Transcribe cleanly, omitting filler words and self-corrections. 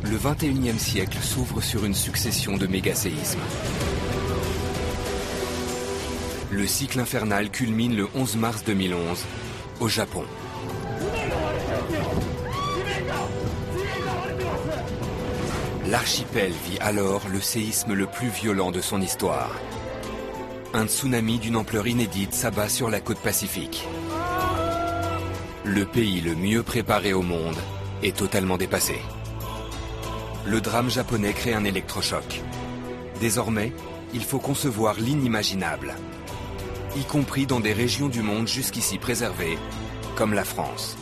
Le 21e siècle s'ouvre sur une succession de méga-séismes. Le cycle infernal culmine le 11 mars 2011, au Japon. L'archipel vit alors le séisme le plus violent de son histoire. Un tsunami d'une ampleur inédite s'abat sur la côte pacifique. Le pays le mieux préparé au monde est totalement dépassé. Le drame japonais crée un électrochoc. Désormais, il faut concevoir l'inimaginable, y compris dans des régions du monde jusqu'ici préservées, comme la France.